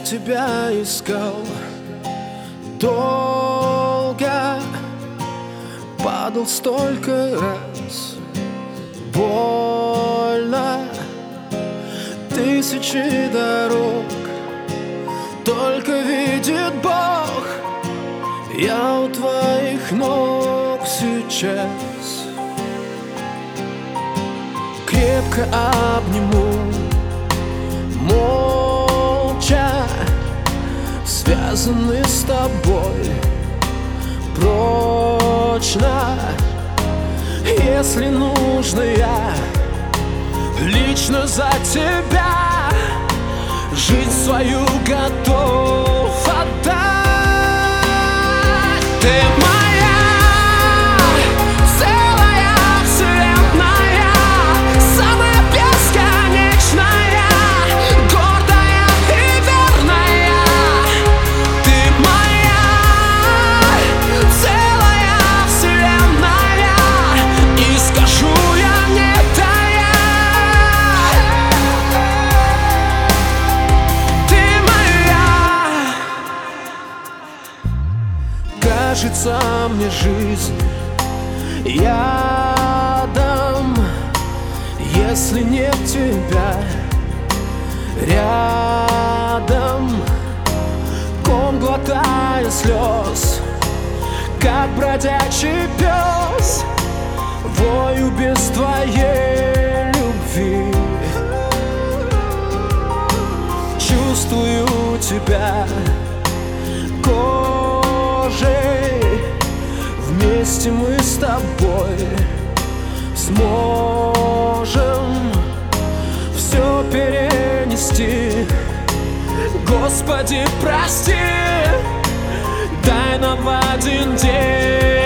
тебя искал долго, падал столько раз, больно, тысячи дорог, только видит Бог, я у твоих ног сейчас. Крепко обниму, молча, связаны с тобой прочно. Если нужно, я лично за тебя жизнь свою готов отдать. Ты моя целая вселенная, самая бесконечная, гордая и верная. Ты моя целая вселенная, и скажу я не тая. Ты моя. Кажется мне жизнь ядом, если нет тебя рядом. Ком глотая слез, как бродячий пес, вою без твоей любви. Чувствую тебя кожей, вместе мы с тобой сможем все перенести. Господи, прости, дай нам в один день